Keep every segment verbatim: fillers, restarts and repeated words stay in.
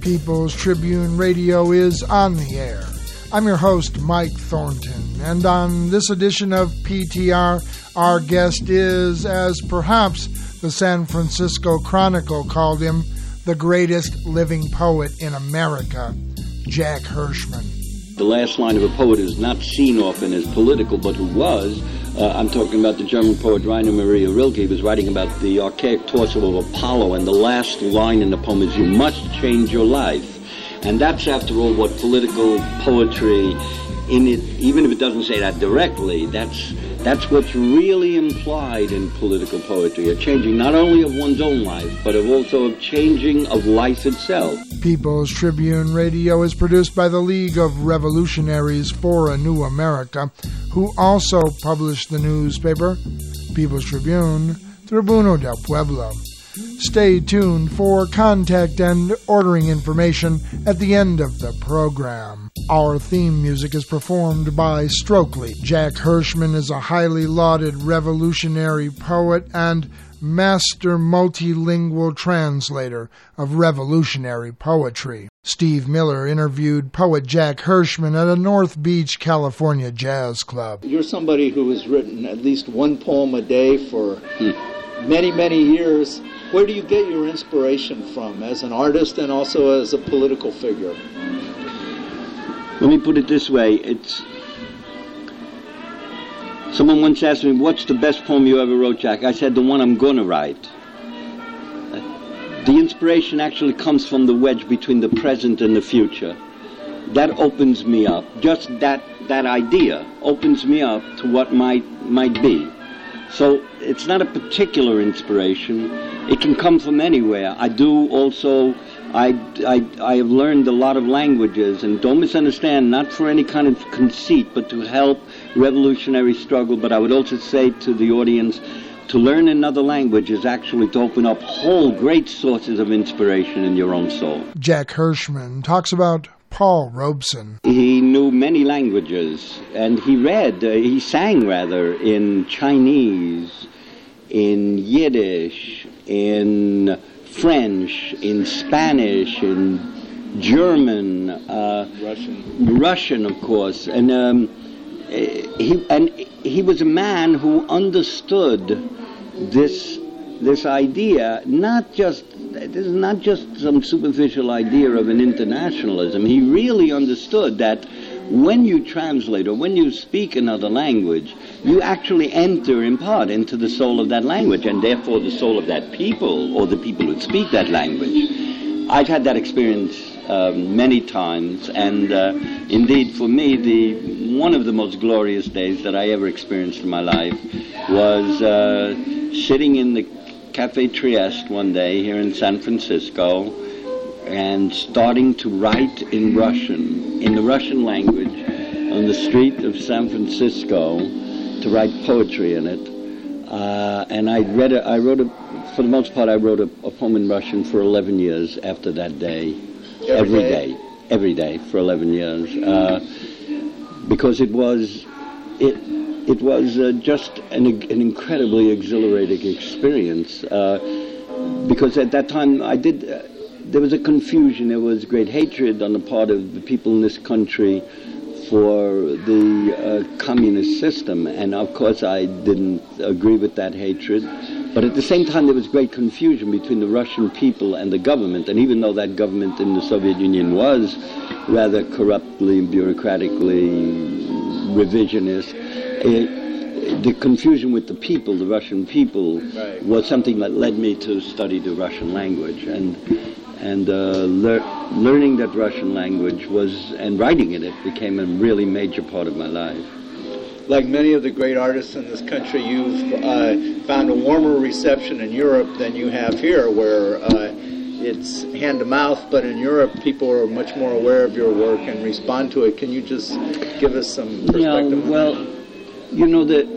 People's Tribune Radio is on the air. I'm your host, Mike Thornton, and on this edition of P T R, our guest is, as perhaps the San Francisco Chronicle called him, the greatest living poet in America, Jack Hirschman. The last line of a poet is not seen often as political, but who was. Uh, I'm talking about the German poet Rainer Maria Rilke. He was writing about the archaic torso of Apollo, and the last line in the poem is, "You must change your life." And that's, after all, what political poetry, in it, even if it doesn't say that directly, that's that's what's really implied in political poetry, a changing not only of one's own life, but of also of changing of life itself. People's Tribune Radio is produced by the League of Revolutionaries for a New America, who also publish the newspaper, People's Tribune, Tribuno del Pueblo. Stay tuned for contact and ordering information at the end of the program. Our theme music is performed by Stokely. Jack Hirschman is a highly lauded revolutionary poet and master multilingual translator of revolutionary poetry. Steve Miller interviewed poet Jack Hirschman at a North Beach, California jazz club. You're somebody who has written at least one poem a day for hmm. many, many years. Where do you get your inspiration from as an artist and also as a political figure? Let me put it this way. It's someone once asked me, "What's the best poem you ever wrote, Jack?" I said, "The one I'm going to write." The inspiration actually comes from the wedge between the present and the future. That opens me up. Just that that idea opens me up to what might might be. So it's not a particular inspiration. It can come from anywhere. I do also, I, I, I have learned a lot of languages, and don't misunderstand, not for any kind of conceit, but to help revolutionary struggle. But I would also say to the audience, to learn another language is actually to open up whole great sources of inspiration in your own soul. Jack Hirschman talks about Paul Robeson. He knew many languages, and he read, uh, he sang rather, in Chinese, in Yiddish, in French, in Spanish, in German, uh, Russian, Russian, of course, and um, he and he was a man who understood this this idea, not just this is not just some superficial idea of an internationalism. He really understood that when you translate or when you speak another language, you actually enter in part into the soul of that language, and therefore the soul of that people or the people who speak that language. I've had that experience um, many times, and uh, indeed for me, the one of the most glorious days that I ever experienced in my life was uh, sitting in the Café Trieste one day here in San Francisco and starting to write in Russian, in the Russian language, on the street of San Francisco, to write poetry in it. Uh, and I read it, I wrote a, for the most part, I wrote a, a poem in Russian for eleven years after that day. Every, every day? day. Every day for eleven years. Uh, because it was, it, it was uh, just an, an incredibly exhilarating experience. Uh, because at that time I did... Uh, There was a confusion, there was great hatred on the part of the people in this country for the uh, communist system, and of course I didn't agree with that hatred. But at the same time there was great confusion between the Russian people and the government, and even though that government in the Soviet Union was rather corruptly, bureaucratically revisionist, it, the confusion with the people, the Russian people, right, was something that led me to study the Russian language. And And uh, lear- learning that Russian language was, and writing in it, became a really major part of my life. Like many of the great artists in this country, you've uh, found a warmer reception in Europe than you have here, where uh, it's hand to mouth, but in Europe people are much more aware of your work and respond to it. Can you just give us some perspective? Yeah, well, you know, the,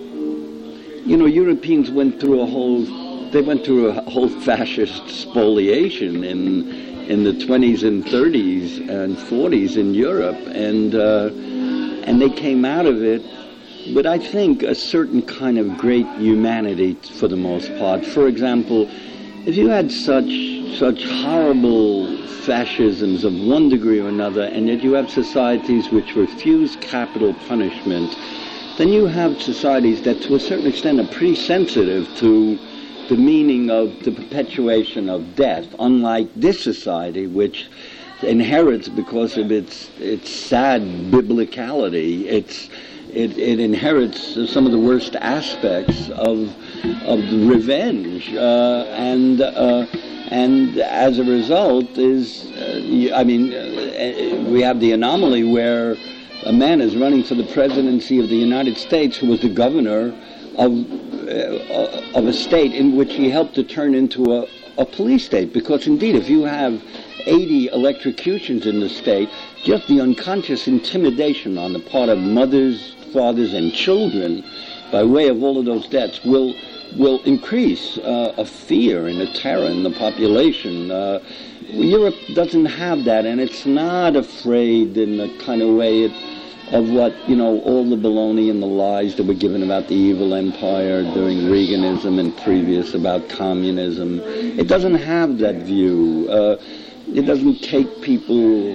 you know, Europeans went through a whole... They went through a whole fascist spoliation in in the twenties and thirties and forties in Europe, and uh, and they came out of it with, I think, a certain kind of great humanity for the most part. For example, if you had such such horrible fascisms of one degree or another, and yet you have societies which refuse capital punishment, then you have societies that to a certain extent are pretty sensitive to the meaning of the perpetuation of death, unlike this society, which inherits, because of its its sad biblicality, its it, it inherits some of the worst aspects of of revenge, uh, and uh, and as a result is, uh, I mean, uh, we have the anomaly where a man is running for the presidency of the United States who was the governor of uh, of a state in which he helped to turn into a, a police state. Because indeed, if you have eighty electrocutions in the state, just the unconscious intimidation on the part of mothers, fathers, and children by way of all of those deaths will will increase uh, a fear and a terror in the population. Uh, Europe doesn't have that, and it's not afraid in the kind of way it, of what, you know, all the baloney and the lies that were given about the evil empire during Reaganism and previous about communism. It doesn't have that view. Uh, it doesn't take people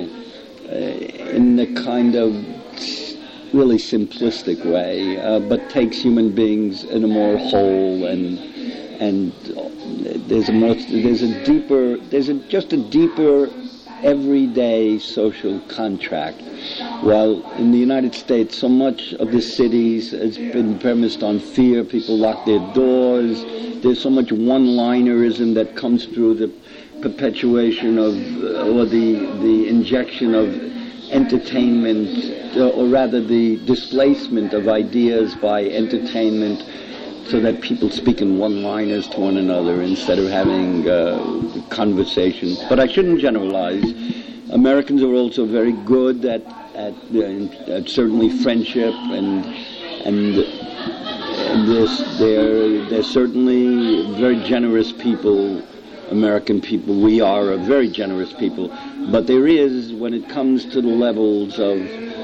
uh, in the kind of really simplistic way, uh, but takes human beings in a more whole and and there's a more there's a deeper there's a, just a deeper everyday social contract. While in the United States, so much of the cities has been premised on fear. People lock their doors. There's so much one-linerism that comes through the perpetuation of uh, or the the injection of entertainment, uh, or rather the displacement of ideas by entertainment, so that people speak in one-liners to one another instead of having uh, conversations. But I shouldn't generalize. Americans are also very good at at, uh, at certainly friendship, and and, and they're, they're they're certainly very generous people. American people, we are a very generous people, but there is, when it comes to the levels of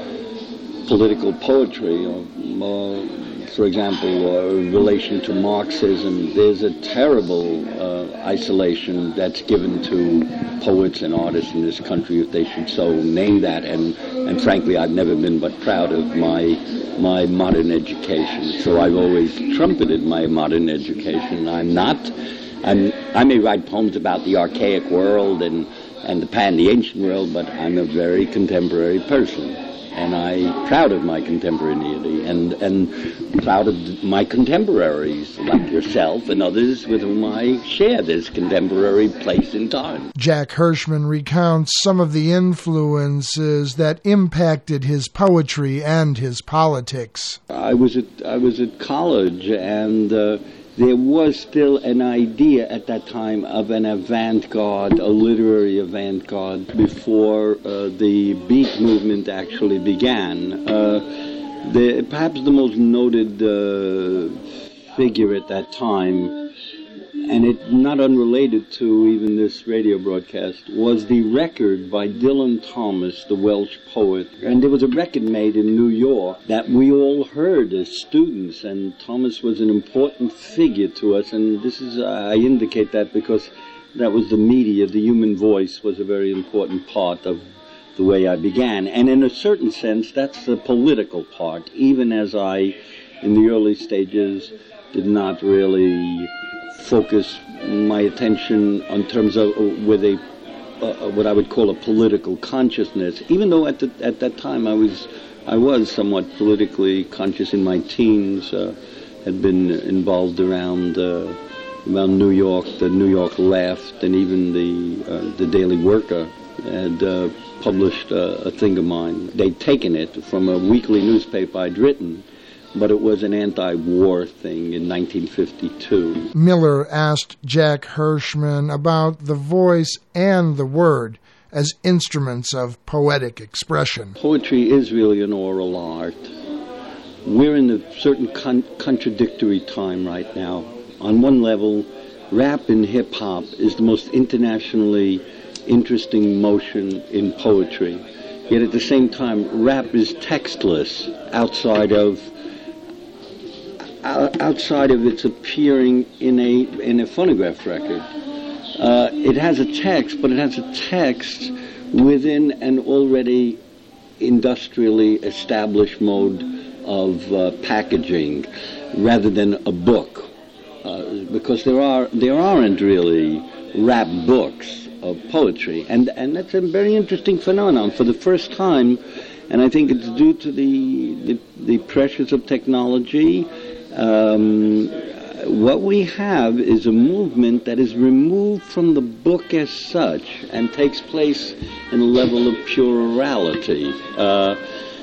political poetry, or, or for example, or in relation to Marxism, there's a terrible uh, isolation that's given to poets and artists in this country, if they should so name that. And, and frankly, I've never been but proud of my my modern education. So I've always trumpeted my modern education. I'm not. I'm, I may write poems about the archaic world and, and the pan, the ancient world, but I'm a very contemporary person. And I'm proud of my contemporaneity, and, and proud of my contemporaries, like yourself and others with whom I share this contemporary place in time. Jack Hirschman recounts some of the influences that impacted his poetry and his politics. I was at, I was at college, and uh, there was still an idea at that time of an avant-garde, a literary avant-garde, before uh, the Beat movement actually began. Uh, the, perhaps the most noted uh, figure at that time, and it not unrelated to even this radio broadcast, was the record by Dylan Thomas, the Welsh poet. And there was a record made in New York that we all heard as students, and Thomas was an important figure to us. And this is, I indicate that because that was the media, the human voice was a very important part of the way I began. And in a certain sense, that's the political part, even as I, in the early stages, did not really focus my attention in terms of with a uh, what I would call a political consciousness. Even though at the, at that time I was I was somewhat politically conscious in my teens, uh, had been involved around uh, around New York, the New York Left, and even the uh, the Daily Worker had uh, published uh, a thing of mine. They'd taken it from a weekly newspaper I'd written, but it was an anti-war thing in nineteen fifty-two. Miller asked Jack Hirschman about the voice and the word as instruments of poetic expression. Poetry is really an oral art. We're in a certain con- contradictory time right now. On one level, rap and hip-hop is the most internationally interesting motion in poetry. Yet at the same time, rap is textless outside of outside of its appearing in a in a phonograph record. uh, it has a text, but it has a text within an already industrially established mode of uh, packaging, rather than a book, uh, because there are there aren't really wrapped books of poetry, and and that's a very interesting phenomenon. For the first time, and I think it's due to the the, the pressures of technology. Um, what we have is a movement that is removed from the book as such and takes place in a level of pure orality. Uh,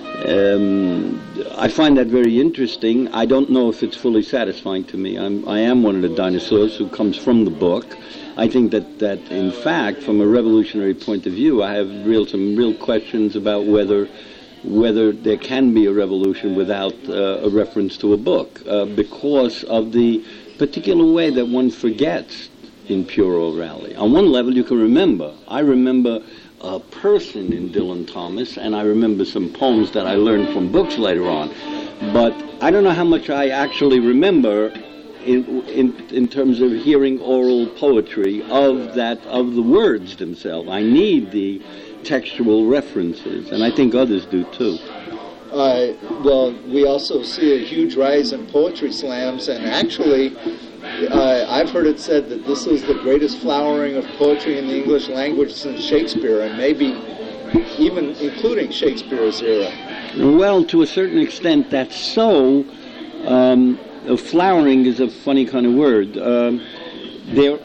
um, I find that very interesting. I don't know if it's fully satisfying to me. I'm, I am one of the dinosaurs who comes from the book. I think that, that, in fact, from a revolutionary point of view, I have real some real questions about whether whether there can be a revolution without uh, a reference to a book, uh, because of the particular way that one forgets in pure orality. On one level, you can remember. I remember a person in Dylan Thomas, and I remember some poems that I learned from books later on. But I don't know how much I actually remember in in, in terms of hearing oral poetry of that of the words themselves. I need the textual references, and I think others do too. Uh, well, we also see a huge rise in poetry slams, and actually, uh, I've heard it said that this is the greatest flowering of poetry in the English language since Shakespeare, and maybe even including Shakespeare's era. Well, to a certain extent, that's so. Um, flowering is a funny kind of word. Um, there.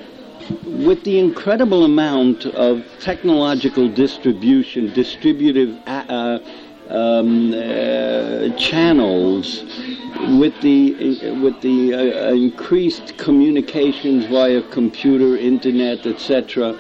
With the incredible amount of technological distribution, distributive uh, um, uh, channels, with the uh, with the uh, increased communications via computer, internet, et cetera,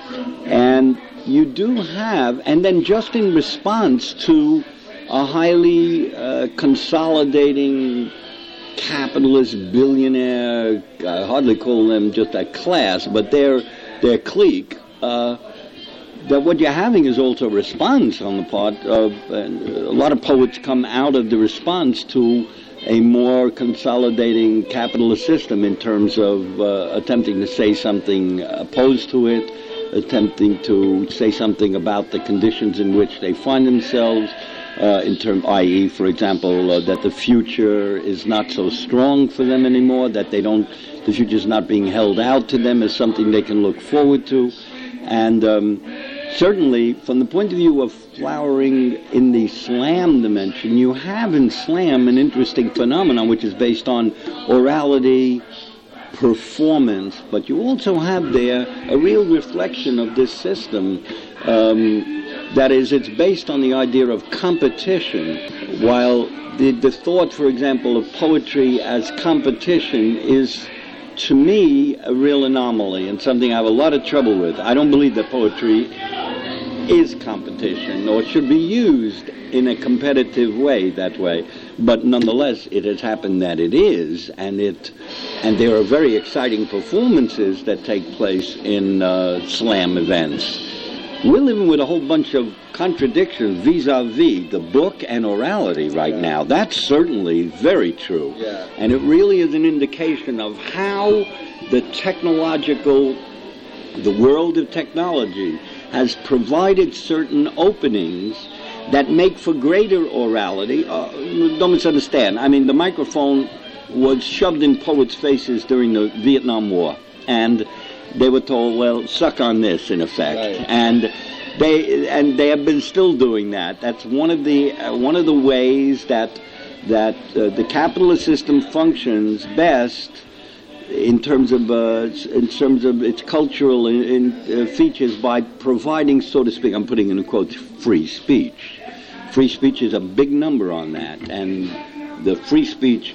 and you do have, and then just in response to a highly uh, consolidating capitalist billionaire, I hardly call them just a class, but their their clique, uh, that what you're having is also a response on the part of, and a lot of poets come out of the response to a more consolidating capitalist system in terms of uh, attempting to say something opposed to it, attempting to say something about the conditions in which they find themselves, Uh, in term, that is, for example, uh, that the future is not so strong for them anymore, that they don't, the future is not being held out to them as something they can look forward to. And um, certainly, from the point of view of flowering in the slam dimension, you have in slam an interesting phenomenon which is based on orality, performance, but you also have there a real reflection of this system. Um, That is, it's based on the idea of competition, while the, the thought, for example, of poetry as competition is, to me, a real anomaly and something I have a lot of trouble with. I don't believe that poetry is competition or should be used in a competitive way that way. But nonetheless, it has happened that it is, and it and there are very exciting performances that take place in uh, slam events. We're living with a whole bunch of contradictions vis-a-vis the book and orality right yeah. now. That's certainly very true. Yeah. And it really is an indication of how the technological, the world of technology has provided certain openings that make for greater orality. Uh, don't misunderstand. I mean, the microphone was shoved in poets' faces during the Vietnam War, and they were told, well, suck on this, in effect. Right. And they and they have been still doing that. That's one of the uh, one of the ways that that uh, the capitalist system functions best in terms of uh, in terms of its cultural in, in, uh, features, by providing, so to speak, I'm putting in quotes, free speech. Free speech is a big number on that, and the free speech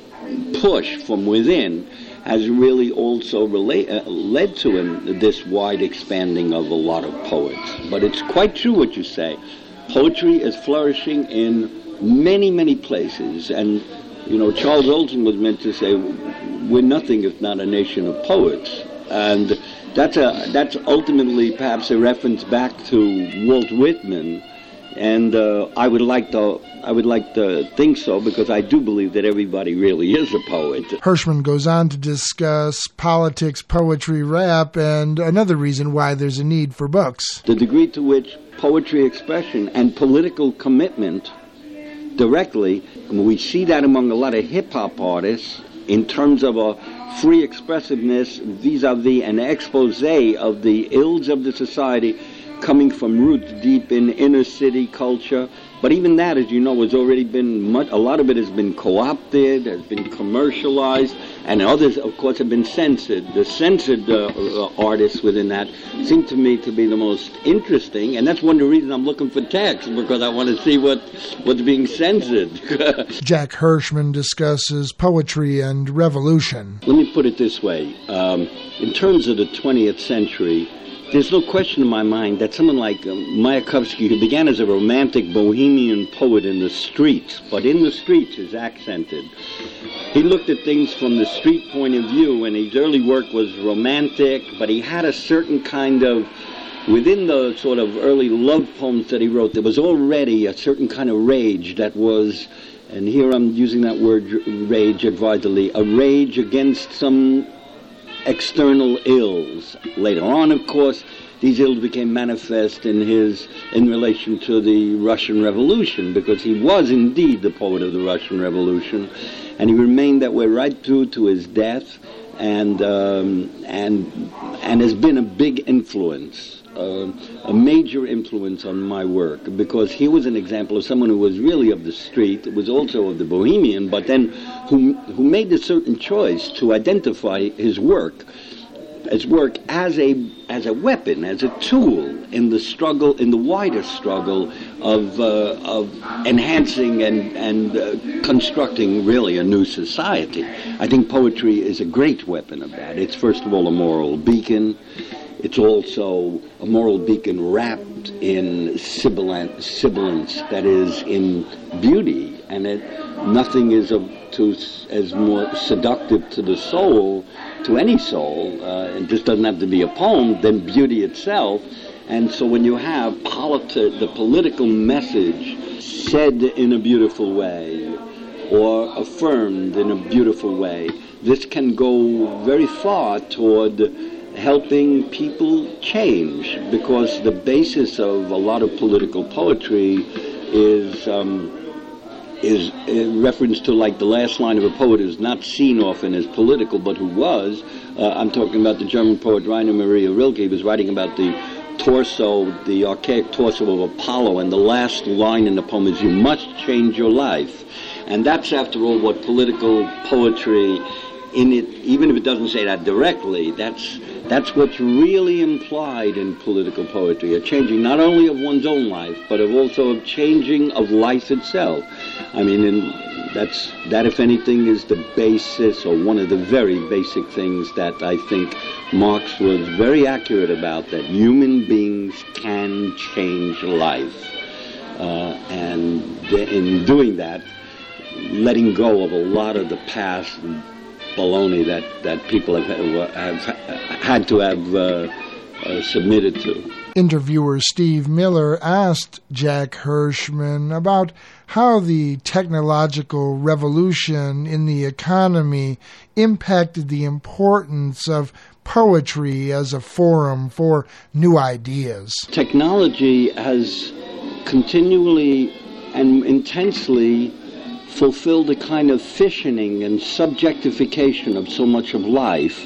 push from within has really also relate, uh, led to in this wide expanding of a lot of poets. But it's quite true what you say. Poetry is flourishing in many, many places. And, you know, Charles Olson was meant to say, we're nothing if not a nation of poets. And that's a that's ultimately perhaps a reference back to Walt Whitman And uh, I would like to I would like to think so, because I do believe that everybody really is a poet. Hirschman goes on to discuss politics, poetry, rap, and another reason why there's a need for books. The degree to which poetry expression and political commitment directly, I mean, we see that among a lot of hip-hop artists in terms of a free expressiveness vis-a-vis an expose of the ills of the society coming from roots deep in inner city culture. But even that, as you know, has already been, much, a lot of it has been co-opted, has been commercialized, and others, of course, have been censored. The censored uh, uh, artists within that seem to me to be the most interesting, and that's one of the reasons I'm looking for text, because I want to see what what's being censored. Jack Hirschman discusses poetry and revolution. Let me put it this way. Um, in terms of the twentieth century, there's no question in my mind that someone like uh, Mayakovsky, who began as a romantic bohemian poet in the streets, but in the streets is accented. He looked at things from the street point of view, and his early work was romantic, but he had a certain kind of, within the sort of early love poems that he wrote, there was already a certain kind of rage that was, and here I'm using that word rage advisedly, a rage against some external ills. Later on, of course, these ills became manifest in his in relation to the Russian Revolution, because he was indeed the poet of the Russian Revolution, and he remained that way right through to his death, and um, and and has been a big influence, uh, a major influence on my work, because he was an example of someone who was really of the street, was also of the bohemian, but then who who made a certain choice to identify his work as work as a as a weapon, as a tool in the struggle, in the wider struggle of uh, of enhancing and and uh, constructing really a new society. I think poetry is a great weapon of that. It's first of all a moral beacon. It's also a moral beacon wrapped in sibilant, sibilance, that is, in beauty, and it, nothing is of, to, as more seductive to the soul, to any soul, uh, it just doesn't have to be a poem, than beauty itself. And so when you have politi- the political message said in a beautiful way, or affirmed in a beautiful way, this can go very far toward helping people change, because the basis of a lot of political poetry is um, is in reference to, like, the last line of a poet who's not seen often as political, but who was. Uh, I'm talking about the German poet Rainer Maria Rilke. He was writing about the torso, the archaic torso of Apollo, and the last line in the poem is, "You must change your life." And that's, after all, what political poetry, in it, even if it doesn't say that directly, that's that's what's really implied in political poetry, a changing not only of one's own life, but of also of changing of life itself. I mean, in, that's that, if anything, is the basis, or one of the very basic things that I think Marx was very accurate about, that human beings can change life. Uh, and in doing that, letting go of a lot of the past baloney that, that people have, have had to have uh, uh, submitted to. Interviewer Steve Miller asked Jack Hirschman about how the technological revolution in the economy impacted the importance of poetry as a forum for new ideas. Technology has continually and intensely fulfilled a kind of fissioning and subjectification of so much of life.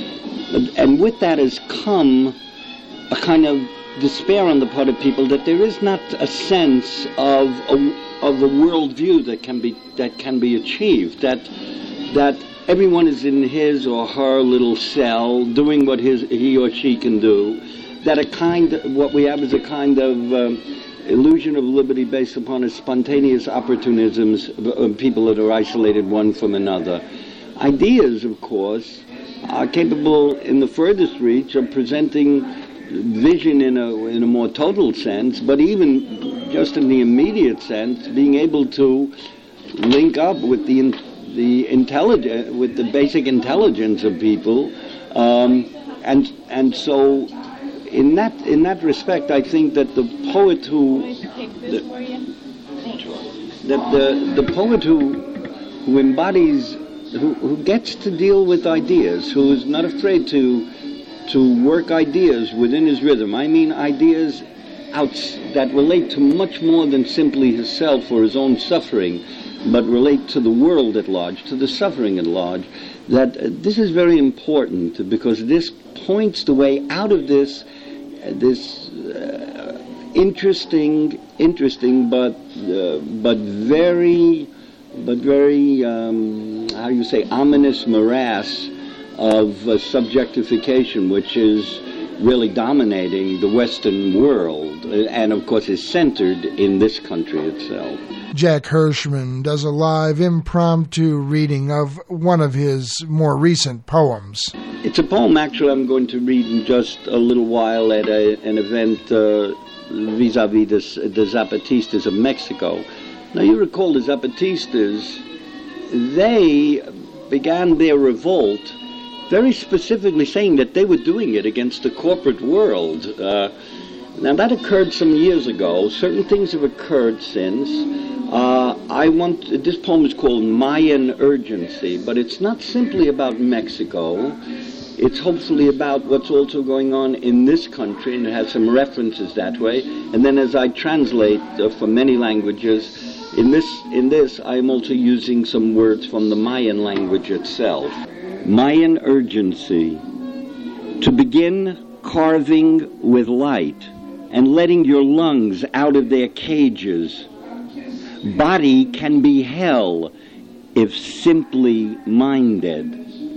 And with that has come a kind of despair on the part of people that there is not a sense of a, of a worldview that can be that can be achieved, that that everyone is in his or her little cell doing what his he or she can do, that a kind what we have is a kind of um, illusion of liberty based upon a spontaneous opportunisms of people that are isolated one from another. Ideas, of course, are capable in the furthest reach of presenting vision in a in a more total sense, but even just in the immediate sense, being able to link up with the the intelligence, with the basic intelligence of people, um, and and so. In that in that respect, I think that the poet who take this the, for you? the, the, the poet who, who embodies, who, who gets to deal with ideas, who is not afraid to, to work ideas within his rhythm. I mean ideas outs, that relate to much more than simply himself or his own suffering, but relate to the world at large, to the suffering at large. That uh, this is very important because this points the way out of this, uh, this uh, interesting, interesting, but uh, but very, but very, um, how do you say, ominous morass of uh, subjectification, which is really dominating the Western world, and of course is centered in this country itself. Jack Hirschman does a live impromptu reading of one of his more recent poems. It's a poem actually I'm going to read in just a little while at a, an event uh, vis-a-vis the, the Zapatistas of Mexico. Now you recall the Zapatistas, they began their revolt very specifically saying that they were doing it against the corporate world. Uh, now that occurred some years ago. Certain things have occurred since. Uh, I want this poem is called Mayan Urgency, but it's not simply about Mexico. It's hopefully about what's also going on in this country, and it has some references that way. And then as I translate uh, from many languages, in this in this I am also using some words from the Mayan language itself. Mayan Urgency. To begin carving with light and letting your lungs out of their cages. Body can be hell if simply minded.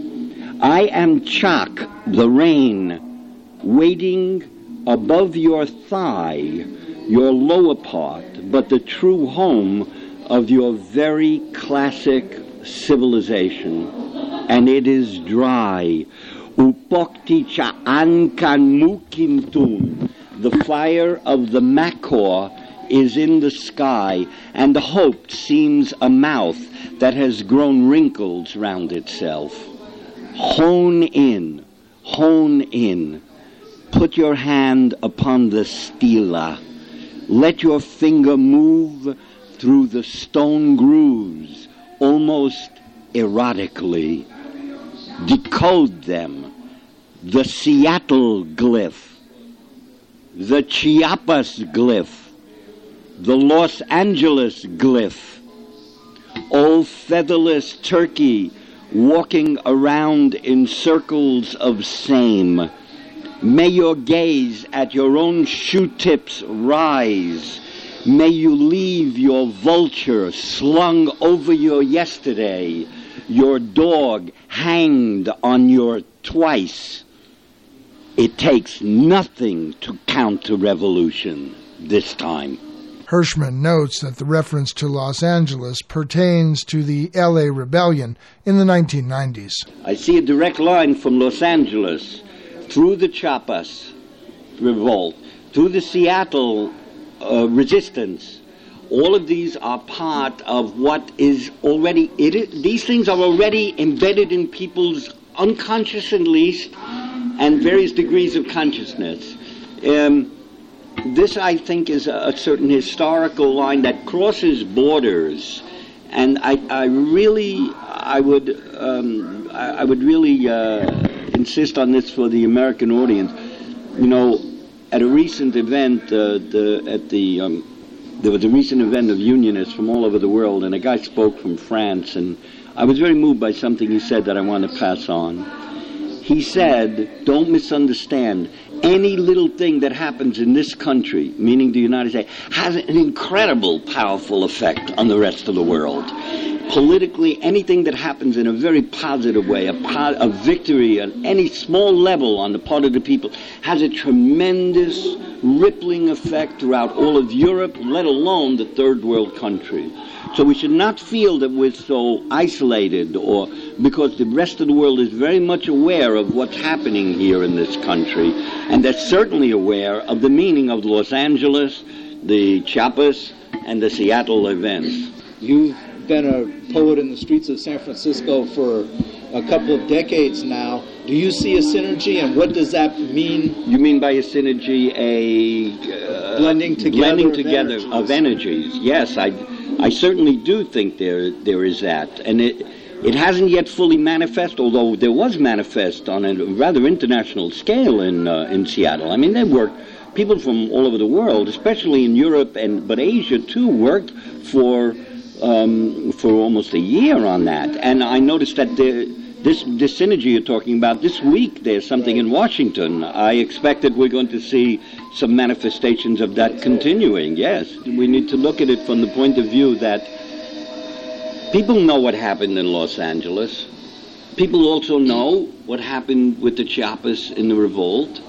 I am Chak, the rain, waiting above your thigh, your lower part, but the true home of your very classic civilization. And it is dry. Upokti cha'an kan mukimtun. The fire of the Makor is in the sky, and the hope seems a mouth that has grown wrinkles round itself. Hone in, hone in. Put your hand upon the stela. Let your finger move through the stone grooves, almost erotically. Decode them. The Seattle glyph, the Chiapas glyph, the Los Angeles glyph. O featherless turkey walking around in circles of same, may your gaze at your own shoe tips rise. May you leave your vulture slung over your yesterday, your dog hanged on your twice. It takes nothing to counter revolution this time. Hirschman notes that the reference to Los Angeles pertains to the L A Rebellion in the nineteen nineties. I see a direct line from Los Angeles through the Chiapas revolt, through the Seattle uh, resistance. All of these are part of what is already, it is, these things are already embedded in people's unconscious at least, and various degrees of consciousness. Um, this, I think, is a, a certain historical line that crosses borders, and I, I really, I would, um, I, I would really uh, insist on this for the American audience. You know, at a recent event, uh, the, at the, um, there was a recent event of unionists from all over the world, and a guy spoke from France, and I was very moved by something he said that I want to pass on. He said, don't misunderstand, any little thing that happens in this country, meaning the United States, has an incredible, powerful effect on the rest of the world. Politically, anything that happens in a very positive way, a, po- a victory on any small level on the part of the people, has a tremendous rippling effect throughout all of Europe, let alone the third world countries. So we should not feel that we're so isolated, or because the rest of the world is very much aware of what's happening here in this country, and they're certainly aware of the meaning of Los Angeles, the Chiapas, and the Seattle events. You've been a poet in the streets of San Francisco for a couple of decades now. Do you see a synergy, and what does that mean? You mean by a synergy a... Uh, uh, blending together, blending of, together energies. of energies. Yes, I, I certainly do think there there is that, and it it hasn't yet fully manifest. Although there was manifest on a rather international scale in uh, in Seattle. I mean, there were people from all over the world, especially in Europe and but Asia too, worked for um, for almost a year on that. And I noticed that there. This, this synergy you're talking about, this week there's something in Washington. I expect that we're going to see some manifestations of that continuing, yes. We need to look at it from the point of view that people know what happened in Los Angeles. People also know what happened with the Chiapas in the revolt,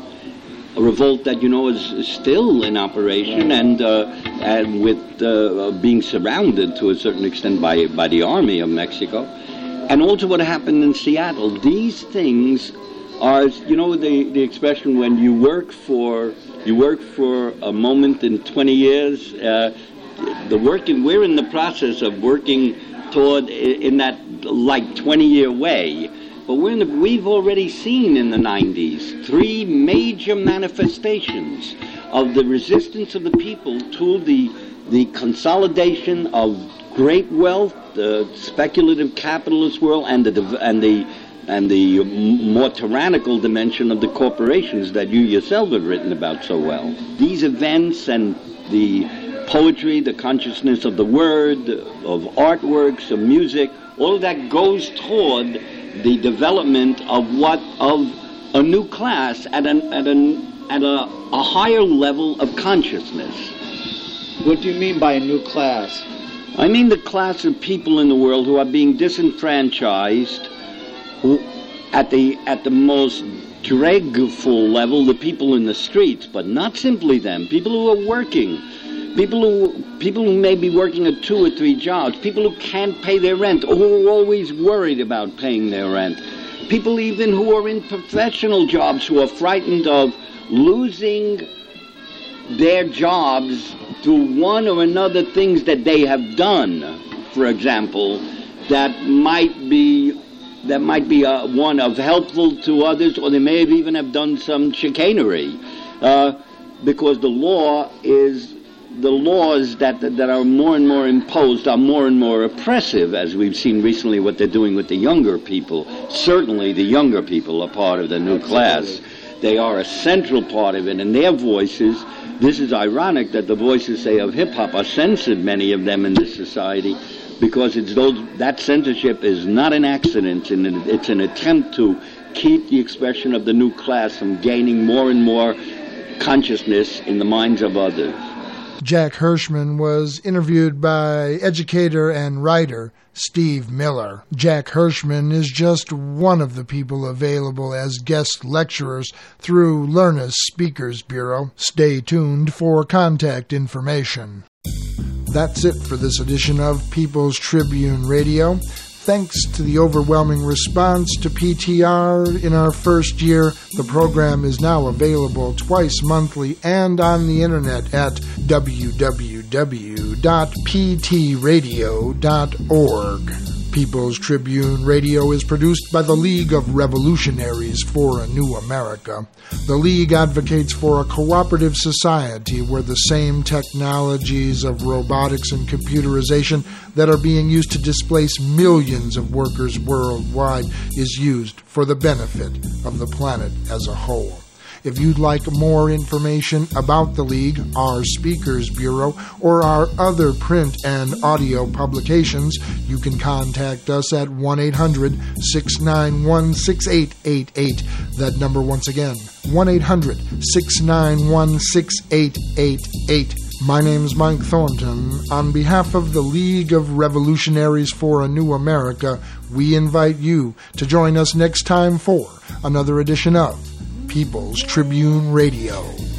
a revolt that, you know, is, is still in operation and, uh, and with uh, being surrounded to a certain extent by, by the army of Mexico. And also what happened in Seattle. These things are, you know, the, the expression when you work for you work for a moment in twenty years. Uh, the working we're in the process of working toward in that like twenty year way. But we're in the, we've already seen in the nineties three major manifestations of the resistance of the people to the the consolidation of great wealth, the speculative capitalist world, and the and the and the more tyrannical dimension of the corporations that you yourself have written about so well. These events and the poetry, the consciousness of the word, of artworks, of music, all of that goes toward the development of what of a new class at an at an at a, a higher level of consciousness. What do you mean by a new class? I mean the class of people in the world who are being disenfranchised, who, at the at the most dreadful level, the people in the streets, but not simply them. People who are working, people who people who may be working at two or three jobs, people who can't pay their rent, or who are always worried about paying their rent. People even who are in professional jobs who are frightened of losing their jobs through one or another things that they have done, for example, that might be that might be uh, one of helpful to others, or they may have even have done some chicanery, uh, because the law is the laws that that are more and more imposed are more and more oppressive, as we've seen recently what they're doing with the younger people. Certainly, the younger people are part of the new class. They are a central part of it, and their voices. This is ironic that the voices, say, of hip-hop are censored, many of them in this society, because it's those, that censorship is not an accident, and it's an attempt to keep the expression of the new class from gaining more and more consciousness in the minds of others. Jack Hirschman was interviewed by educator and writer Steve Miller. Jack Hirschman is just one of the people available as guest lecturers through Lerna's Speakers Bureau. Stay tuned for contact information. That's it for this edition of People's Tribune Radio. Thanks to the overwhelming response to P T R in our first year, the program is now available twice monthly and on the internet at w w w dot p t radio dot org. People's Tribune Radio is produced by the League of Revolutionaries for a New America. The League advocates for a cooperative society where the same technologies of robotics and computerization that are being used to displace millions of workers worldwide is used for the benefit of the planet as a whole. If you'd like more information about the League, our Speakers Bureau, or our other print and audio publications, you can contact us at one eight hundred six nine one six eight eight eight. That number once again, one eight hundred six nine one six eight eight eight. My name's Mike Thornton. On behalf of the League of Revolutionaries for a New America, we invite you to join us next time for another edition of People's Tribune Radio.